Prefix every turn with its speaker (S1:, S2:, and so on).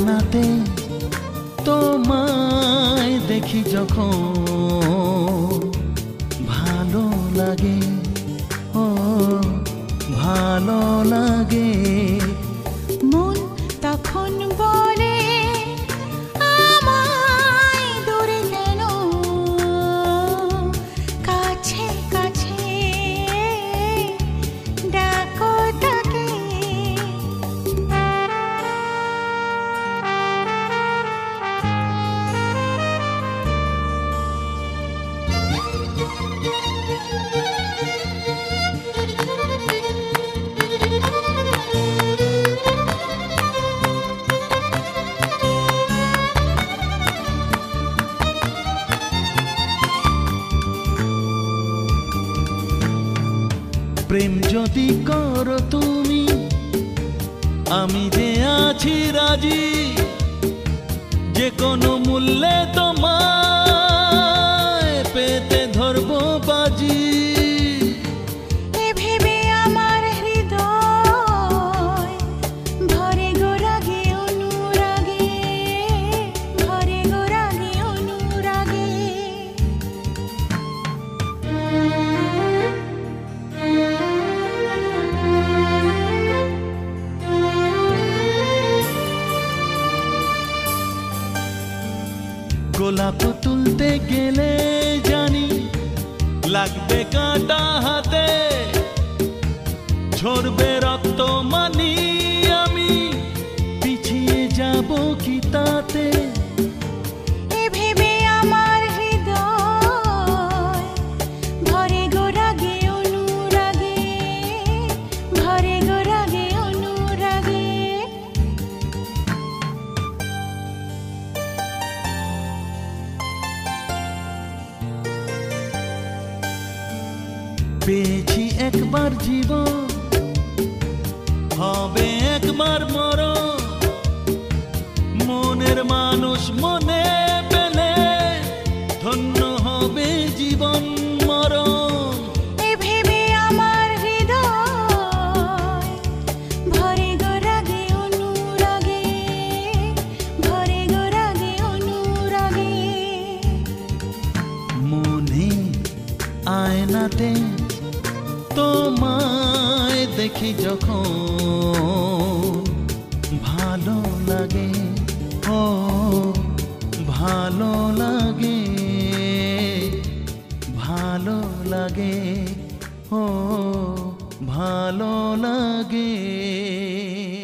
S1: আয়নাতে তোমায় দেখি যখন ভালো লাগে, ও ভালো লাগে।
S2: মন তখন বলে আমায় দূরে কেন, কাছে কাছে ডাকো তাকে।
S1: প্রেম যদি করো তুমি, আমি যে আছি রাজি, যে কোনো মূল্যে তোমায় পেতে ধরবো বাজি।
S2: এ ভেবে আমার হৃদয় ভরে গো রাগে অনুরাগে, ভরে গো রাগে অনুরাগে।
S1: গোলাপ তুলতে গেলে জানি লাগবে কাঁটা হাতে, ঝরবে রক্ত মানি আমি পিছিয়ে যাব কি তাতে।
S2: এ ভেবে আমার হৃদয় ভরে গো রাগে অনুরাগে, ভরে গো রাগে অনুরাগে।
S1: পেয়েছি একবার জীবন, হবে একবার মরণ। মনের মানুষ মনে পেলে ধন্য হবে জীবন মরণ।
S2: এ ভেবে আমার হৃদয় ভরে গো রাগে অনুরাগে, ভরে গো রাগে অনুরাগে।
S1: মনে আয়নাতে তোমায় দেখি যখন ভালো লাগে, ও ভালো লাগে, ভালো লাগে, ও ভালো লাগে।